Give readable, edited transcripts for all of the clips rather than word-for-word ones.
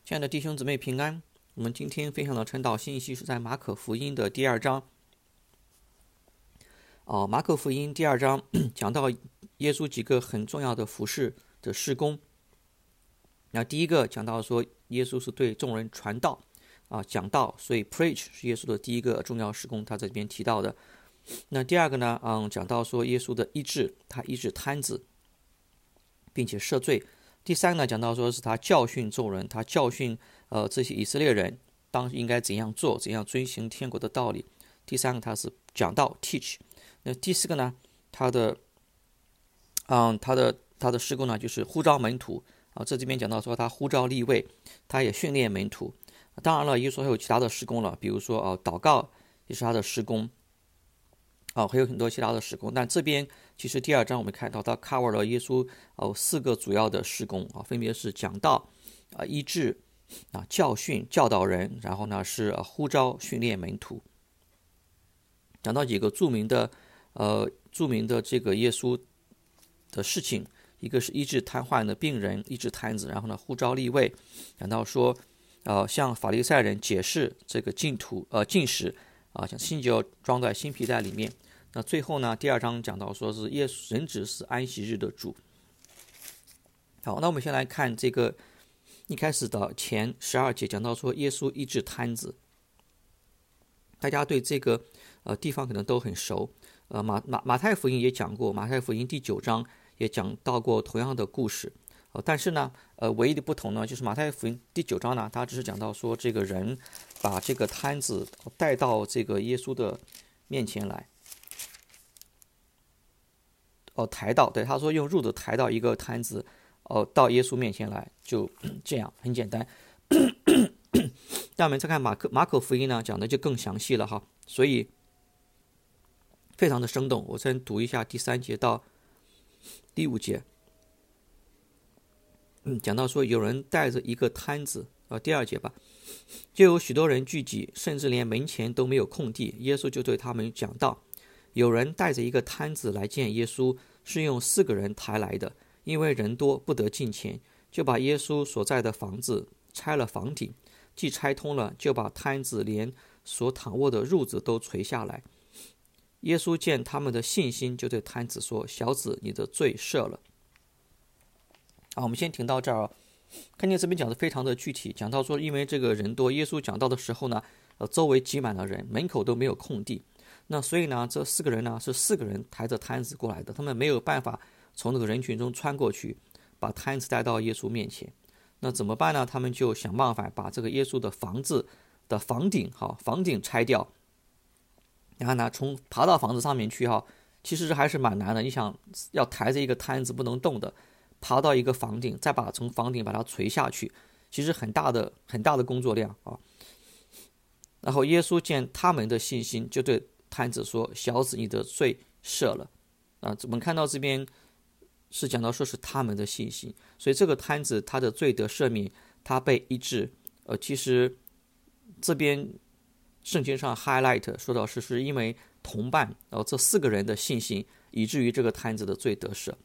亲爱的弟兄姊妹平安，我们今天分享的晨祷信息是在马可福音的第2章。马可福音第2章讲到耶稣几个很重要的服事的事工。那第一个讲到说耶稣是对众人传道讲道，所以 preach 是耶稣的第一个重要事工，他在这边提到的。那第二个呢，讲到说耶稣的医治，他医治瘫子，并且赦罪。第三呢，讲到说是他教训众人，他教训这些以色列人当应该怎样做，怎样遵行天国的道理。第三个他是讲道 teach。那第四个呢，他的事工呢就是呼召门徒这边讲到说他呼召利未，他也训练门徒。当然了，耶稣还有其他的事工了，比如说祷告也是他的事工。还有很多其他的事工，但这边其实第2章我们看到他 cover 了耶稣4个主要的事工分别是讲道医治教训教导人，然后呢是呼召训练门徒。讲到几个著名的这个耶稣的事情，一个是医治瘫痪的病人，医治瘫子，然后呢呼召利未，讲到说向法利赛人解释这个禁食像新酒装在新皮带里面。那最后呢，第2章讲到说是耶稣人子是安息日的主。好，那我们先来看这个一开始的前12节，讲到说耶稣医治瘫子。大家对这个地方可能都很熟。马太福音也讲过，马太福音第9章也讲到过同样的故事。但是呢，唯一的不同呢，就是马太福音第9章呢，他只是讲到说这个人把这个瘫子带到这个耶稣的面前来，抬到，对，他说用褥子抬到一个瘫子，到耶稣面前来，就这样，很简单。但我们再看马可福音呢，讲的就更详细了哈，所以非常的生动。我先读一下第3节到第5节。讲到说有人带着一个摊子，第2节吧，就有许多人聚集，甚至连门前都没有空地，耶稣就对他们讲道。有人带着一个摊子来见耶稣，是用4个人抬来的，因为人多不得进前，就把耶稣所在的房子拆了房顶，既拆通了，就把摊子连所躺卧的褥子都垂下来。耶稣见他们的信心，就对摊子说：小子，你的罪赦了。我们先停到这儿。看见这边讲的非常的具体，讲到说因为这个人多，耶稣讲到的时候呢，周围挤满了人，门口都没有空地。那所以呢，这4个人呢是4个人抬着摊子过来的，他们没有办法从那个人群中穿过去，把摊子带到耶稣面前。那怎么办呢？他们就想办法把这个耶稣的房子的房顶拆掉，然后呢爬到房子上面去其实还是蛮难的。你想要抬着一个摊子不能动的，爬到一个房顶，再从房顶把它垂下去，其实很大的工作量然后耶稣见他们的信心，就对摊子说：小子，你的罪赦了。我们看到这边是讲到说是他们的信心，所以这个摊子他的罪得赦免，他被医治。其实这边圣经上 highlight 说到是因为同伴这4个人的信心，以至于这个摊子的罪得赦。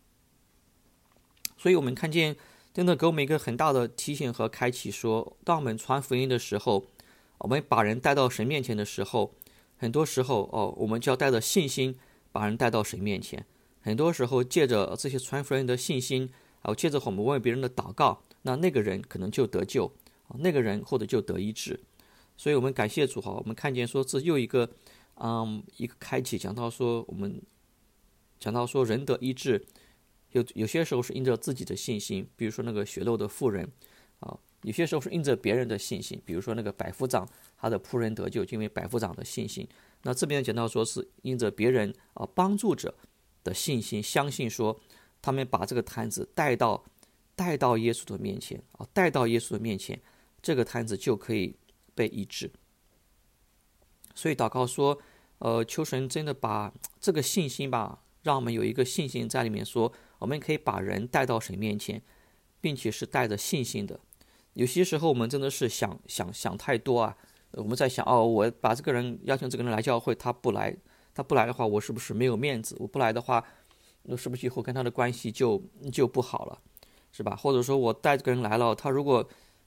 所以我们看见真的给我们一个很大的提醒和开启，说当我们传福音的时候，我们把人带到神面前的时候，很多时候我们就要带着信心把人带到神面前。很多时候借着这些传福音的信心，借着我们为别人的祷告，那个人可能就得救，那个人或者就得医治。所以我们感谢主我们看见说这又一个开启，讲到说人得医治，有些时候是因着自己的信心，比如说那个血漏的妇人有些时候是因着别人的信心，比如说那个百夫长他的仆人得救，就因为百夫长的信心。那这边讲到说是因着别人帮助者的信心，相信说他们把这个摊子带到耶稣的面前带到耶稣的面前，这个摊子就可以被医治。所以祷告说求神真的把这个信心让我们有一个信心在里面，说我们可以把人带到神面前，并且是带着信心的。有些时候我们真的是想太多我们在想我把这个人邀请这个人来教会，他不来的话，我是不是没有面子？我不来的话，那是不是以后跟他的关系就不好了，是吧？或者说我带这个人来了，他如果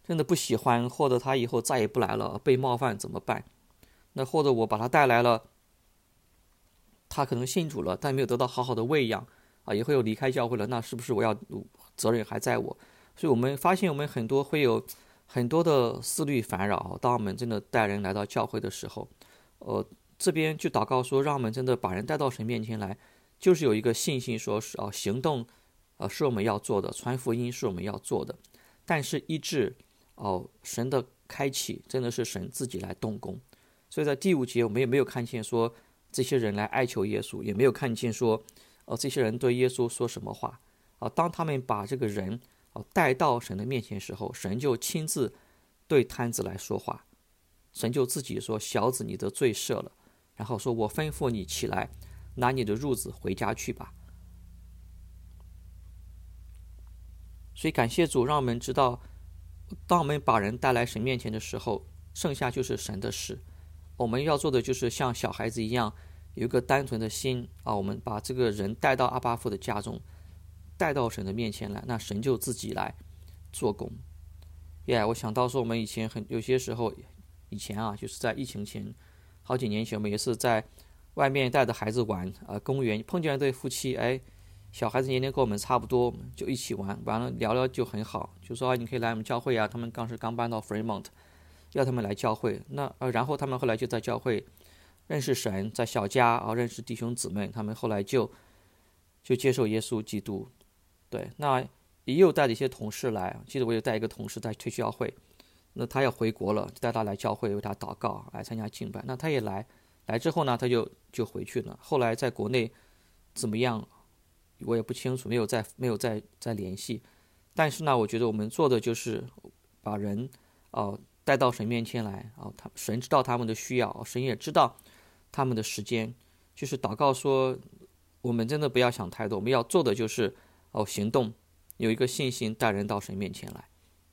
真的不喜欢，或者他以后再也不来了，被冒犯怎么办？那或者我把他带来了，他可能信主了，但没有得到好好的喂养以后又离开教会了，那是不是我要责任还在我？所以我们发现我们很多会有很多的思虑烦扰。当我们真的带人来到教会的时候，这边就祷告说，让我们真的把人带到神面前来，就是有一个信心，说是行动是我们要做的，传福音是我们要做的，但是医治神的开启真的是神自己来动工。所以在第5节我们也没有看见说这些人来哀求耶稣，也没有看见说这些人对耶稣说什么话当他们把这个人带到神的面前的时候，神就亲自对摊子来说话，神就自己说，小子你的罪赦了，然后说我吩咐你起来，拿你的褥子回家去吧。所以感谢主，让我们知道，当我们把人带来神面前的时候，剩下就是神的事。我们要做的就是像小孩子一样，有一个单纯的心我们把这个人带到阿爸父的家中，带到神的面前来，那神就自己来做工。我想到说，我们以前有些时候，以前就是在疫情前好几年前，我们也是在外面带着孩子玩公园碰见一对夫妻，小孩子年龄跟我们差不多，就一起玩，完了聊聊就很好，就说你可以来我们教会他们刚搬到 Fremont， 要他们来教会。那然后他们后来就在教会认识神，在小家认识弟兄姊妹，他们后来就接受耶稣基督。对，那也有带了一些同事来，记得我有带一个同事在退休教会，那他要回国了，就带他来教会为他祷告，来参加敬拜。那他也来之后呢，他就回去了。后来在国内怎么样，我也不清楚，没有再联系。但是呢，我觉得我们做的就是把人带到神面前来神知道他们的需要，神也知道他们的时间，就是祷告说，我们真的不要想太多，我们要做的就是行动，有一个信心带人到神面前来。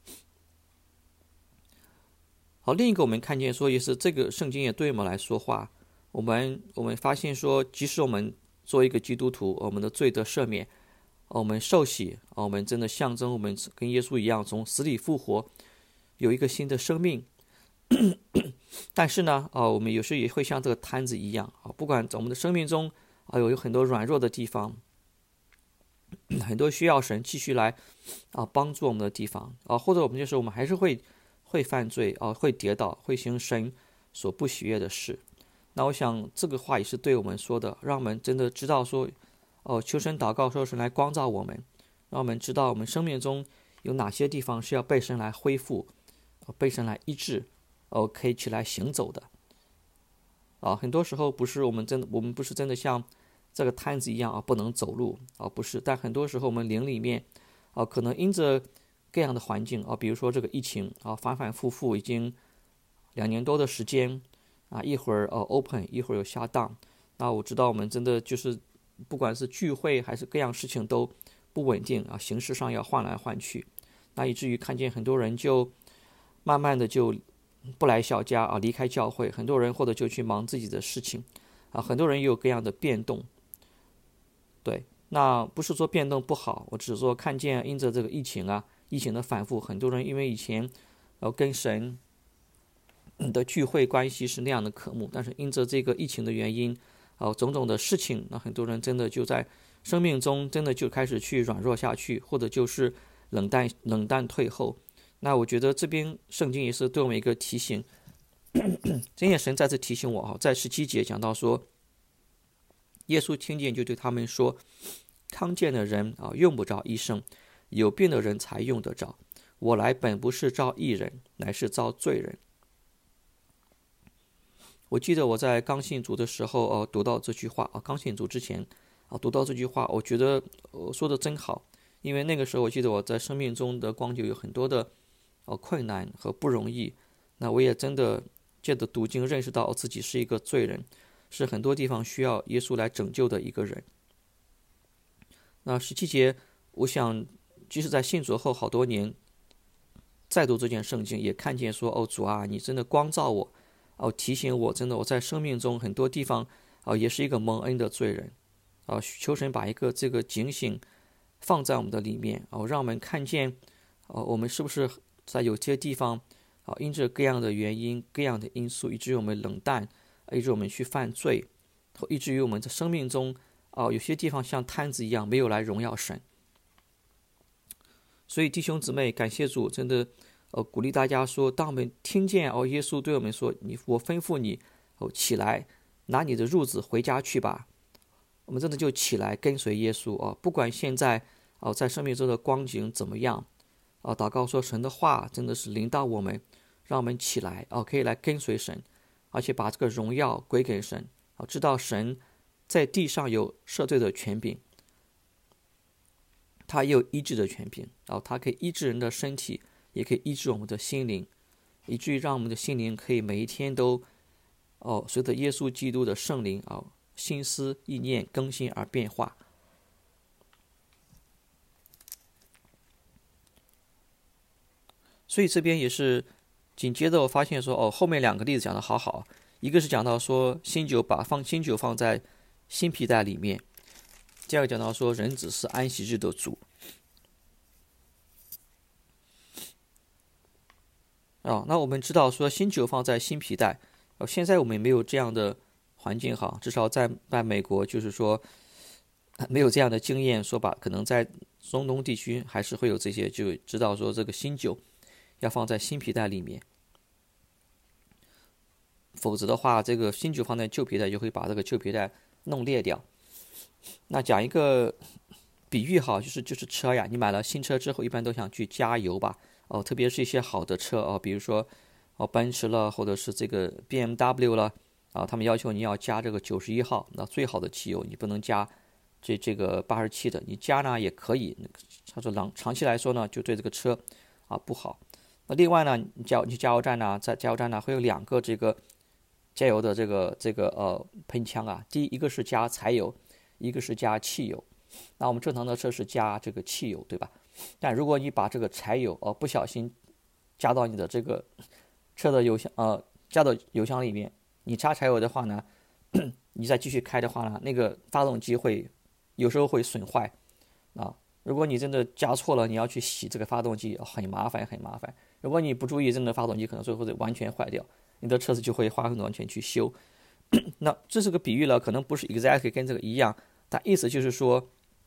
好，另一个我们看见说，也是这个圣经也对我们来说话。我们发现说，即使我们作为一个基督徒，我们的罪得赦免，我们受洗，我们真的象征我们跟耶稣一样从死里复活，有一个新的生命。但是呢我们有时也会像这个摊子一样不管我们的生命中有很多软弱的地方，很多需要神继续来帮助我们的地方或者我们就是我们还是会犯罪会跌倒，会行神所不喜悦的事。那我想这个话也是对我们说的，让我们真的知道说求神祷告说神来光照我们，让我们知道我们生命中有哪些地方是要被神来恢复，被神来医治可以起来行走的很多时候我们不是真的像这个摊子一样不能走路不是。但很多时候我们灵里面可能因着各样的环境比如说这个疫情反反复复已经2年多的时间一会儿open， 一会儿又下档。那我知道我们真的就是不管是聚会还是各样事情都不稳定形式上要换来换去，那以至于看见很多人就慢慢的就不来小家离开教会，很多人或者就去忙自己的事情很多人也有各样的变动。对，那不是说变动不好，我只是说看见因着这个疫情的反复，很多人因为以前跟神的聚会关系是那样的渴慕，但是因着这个疫情的原因种种的事情，那很多人真的就在生命中真的就开始去软弱下去，或者就是冷淡退后。那我觉得这边圣经也是对我们一个提醒，真耶神再次提醒我在17节讲到说，耶稣听见就对他们说，康健的人用不着医生，有病的人才用得着。我来本不是召义人，乃是召罪人。我记得我在刚信主的时候读到这句话刚信主之前读到这句话，我觉得说的真好。因为那个时候我记得我在生命中的光景有很多的困难和不容易，那我也真的借着读经认识到自己是一个罪人，是很多地方需要耶稣来拯救的一个人。那17节我想即使在信主后好多年再读这件圣经，也看见说主你真的光照我提醒我，真的我在生命中很多地方也是一个蒙恩的罪人求神把一个这个警醒放在我们的里面让我们看见我们是不是在有些地方因着各样的原因、各样的因素，以至于我们冷淡，以至于我们去犯罪，以至于我们在生命中有些地方像摊子一样没有来荣耀神。所以弟兄姊妹，感谢主，真的鼓励大家说，当我们听见耶稣对我们说，我吩咐你起来，拿你的褥子回家去吧，我们真的就起来跟随耶稣不管现在在生命中的光景怎么样祷告说神的话真的是临到我们，让我们起来可以来跟随神，而且把这个荣耀归给神知道神在地上有赦罪的权柄，他也有医治的权柄他可以医治人的身体，也可以医治我们的心灵，以至于让我们的心灵可以每一天都随着耶稣基督的圣灵心思意念更新而变化。所以这边也是紧接着我发现说后面两个例子讲的好，一个是讲到说新酒放新酒放在新皮带里面，第二个讲到说人子是安息日的主那我们知道说新酒放在新皮带现在我们没有这样的环境至少在美国就是说没有这样的经验，说可能在中东地区还是会有这些，就知道说这个新酒要放在新皮带里面，否则的话这个新酒放在旧皮带就会把这个旧皮带弄裂掉。那讲一个比喻就是车呀，你买了新车之后一般都想去加油吧特别是一些好的车比如说奔驰了，或者是这个 BMW 了他们要求你要加这个91号，那最好的汽油，你不能加这个87的，你加呢也可以，他说长期来说呢就对这个车不好。那另外呢，你加油站呢，在加油站呢会有两个这个加油的这个喷枪第一个是加柴油，一个是加汽油。那我们正常的车是加这个汽油，对吧？但如果你把这个柴油不小心加到你的这个车的加到油箱里面，你加柴油的话呢你再继续开的话呢，那个发动机有时候会损坏如果你真的加错了，你要去洗这个发动机很麻烦。如果你不注意，真的发动机可能最后会完全坏掉，你的车子就会花很多钱去修那这是个比喻了，可能不是 exactly 跟这个一样，但意思就是说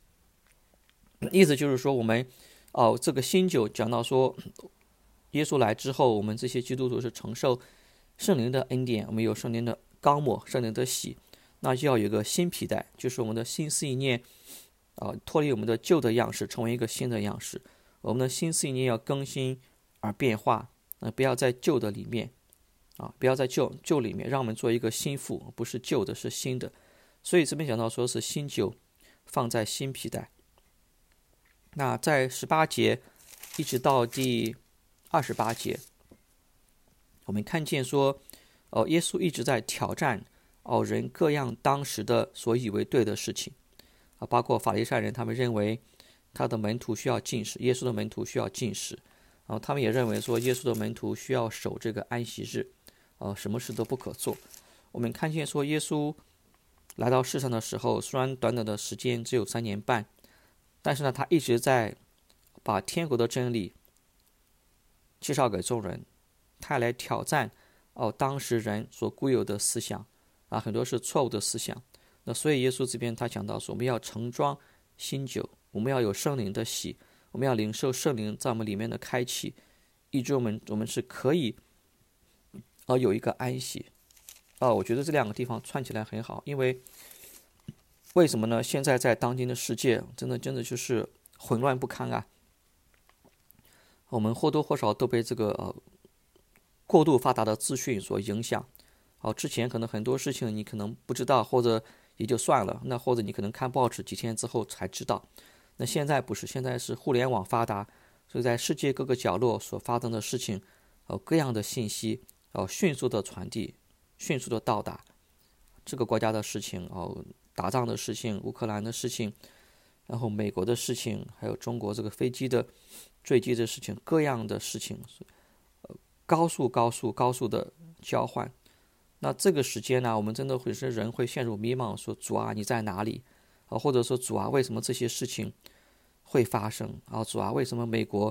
我们这个新酒讲到说耶稣来之后，我们这些基督徒是承受圣灵的恩典，我们有圣灵的膏抹，圣灵的洗，那就要有一个新皮带，就是我们的心思意念脱离我们的旧的样式，成为一个新的样式。我们的心思意念要更新而变化不要在旧的里面不要在旧里面，让我们做一个新妇，不是旧的，是新的。所以这边讲到说是新酒放在新皮带。那在18节一直到第28节，我们看见说耶稣一直在挑战人各样当时的所以为对的事情包括法利赛人，他们认为他的门徒需要禁食，耶稣的门徒需要禁食他们也认为说耶稣的门徒需要守这个安息日什么事都不可做。我们看见说耶稣来到世上的时候，虽然短短的时间只有3年半，但是呢他一直在把天国的真理介绍给众人，他来挑战当时人所固有的思想很多是错误的思想。那所以耶稣这边他讲到说，我们要盛装新酒，我们要有圣灵的洗，我们要领受圣灵在我们里面的开启，以致我们是可以有一个安息我觉得这两个地方串起来很好。因为为什么呢？现在在当今的世界真的就是混乱不堪我们或多或少都被这个过度发达的资讯所影响之前可能很多事情你可能不知道，或者也就算了，那或者你可能看报纸几天之后才知道。那现在不是，现在是互联网发达，所以在世界各个角落所发生的事情各样的信息迅速的传递，迅速的到达这个国家的事情打仗的事情，乌克兰的事情，然后美国的事情，还有中国这个飞机的坠机的事情，各样的事情高速的交换。那这个时间呢，我们真的人会陷入迷茫，说主啊你在哪里或者说主啊为什么这些事情会发生主啊为什么美国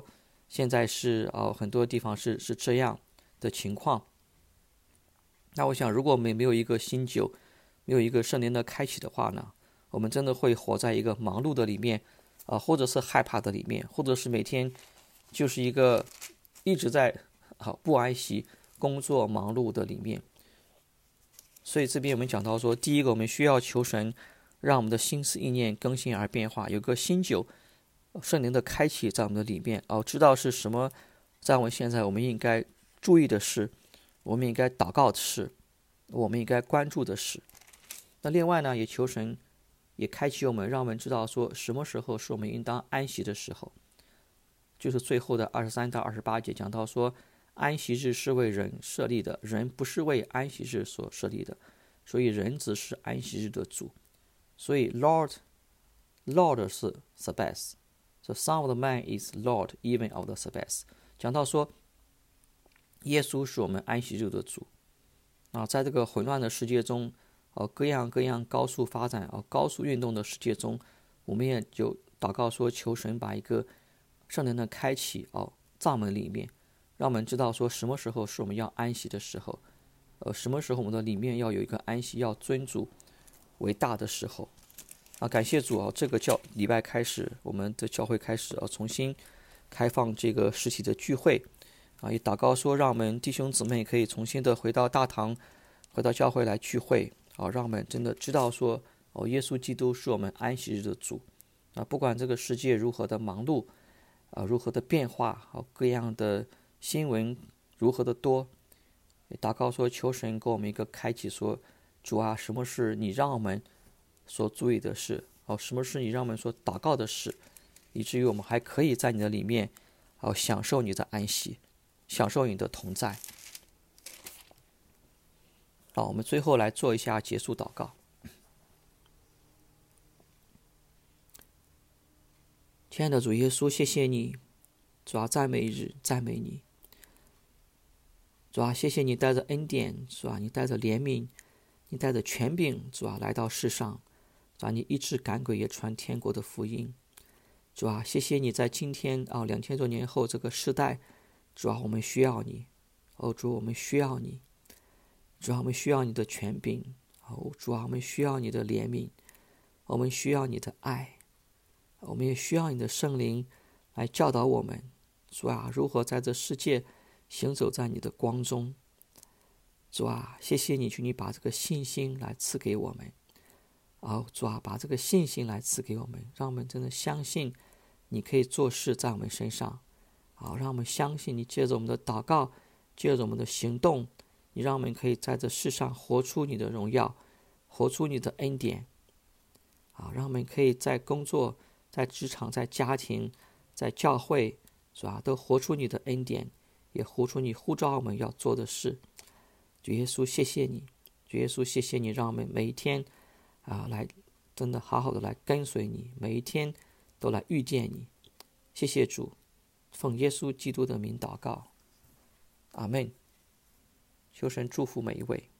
现在是很多地方是这样的情况。那我想，如果我们没有一个新酒，没有一个圣灵的开启的话呢，我们真的会活在一个忙碌的里面，或者是害怕的里面，或者是每天就是一个一直在不安息、工作忙碌的里面。所以这边我们讲到说，第一个我们需要求神让我们的心思意念更新而变化，有个新酒圣灵的开启在我们的里面，知道是什么在我们现在我们应该注意的事，我们应该祷告的事，我们应该关注的事。那另外呢，也求神也开启我们，让我们知道说什么时候是我们应当安息的时候。就是最后的23到28节讲到说，安息日是为人设立的，人不是为安息日所设立的，所以人只是安息日的主。所以 Lord 是 Sabbath，So Son of the Man is Lord even of the Sabbath。 讲到说耶稣是我们安息日的主。在这个混乱的世界中，各样高速发展、高速运动的世界中，我们也就祷告说，求神把一个圣灵的开启在我们里面，让我们知道说什么时候是我们要安息的时候，什么时候我们的里面要有一个安息，要尊主为大的时候。感谢主这个礼拜开始，我们的教会开始重新开放这个实体的聚会，也祷告说，让我们弟兄姊妹可以重新的回到大堂，回到教会来聚会，让我们真的知道说，耶稣基督是我们安息日的主。不管这个世界如何的忙碌，如何的变化，各样的新闻如何的多，也祷告说，求神给我们一个开启，说主啊，什么是你让我们所注意的事，什么是你让我们所祷告的事，以至于我们还可以在你的里面享受你的安息，享受你的同在。我们最后来做一下结束祷告。亲爱的主耶稣，谢谢你，主啊，赞美日，赞美你。主啊，谢谢你带着恩典，主啊，你带着怜悯，你带着权柄，主啊，来到世上，主啊，你医治赶鬼，也传天国的福音。主啊，谢谢你在今天2000多年后这个时代，主啊，我们需要你，主，我们需要你，主啊，我们需要你的权柄，主啊，我们需要你的怜悯，我们需要你的爱，我们也需要你的圣灵来教导我们，主啊，如何在这世界行走在你的光中。主啊，谢谢你，求你把这个信心来赐给我们。主啊，把这个信心来赐给我们，让我们真的相信你可以做事在我们身上。让我们相信你借着我们的祷告，借着我们的行动，你让我们可以在这世上活出你的荣耀，活出你的恩典。让我们可以在工作、在职场、在家庭、在教会，主啊，都活出你的恩典，也活出你呼召我们要做的事。主耶稣，谢谢你，主耶稣，谢谢你，让我们每一天来真的好好的来跟随你，每一天都来遇见你。谢谢主，奉耶稣基督的名祷告，阿们。求神祝福每一位。